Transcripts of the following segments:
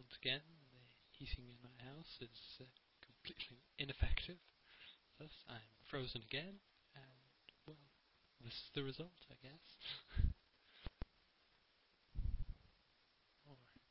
once again, the heating in my house is completely ineffective. Thus, I'm frozen again, and, well, this is the result, I guess. Alright.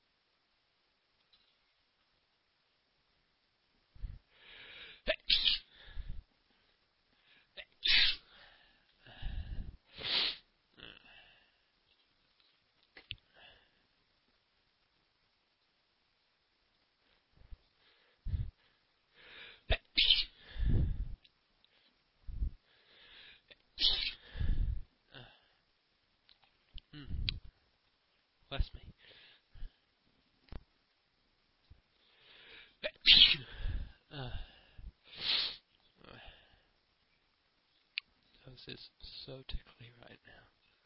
Bless me. Nose is so tickly right now.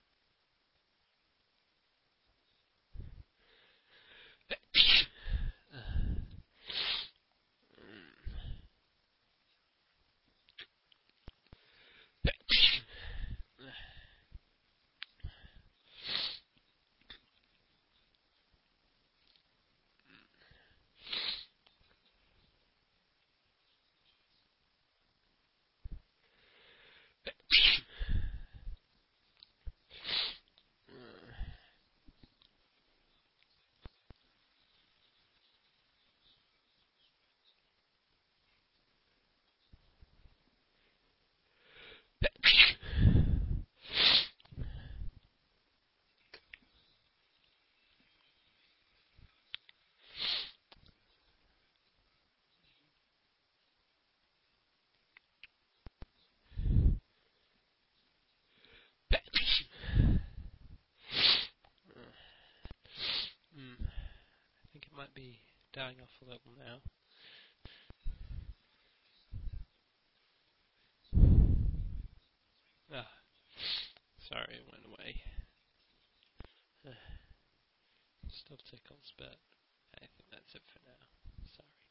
I think it might be dying off a little now. Sorry, it went away. Still tickles, but I think that's it for now. Sorry.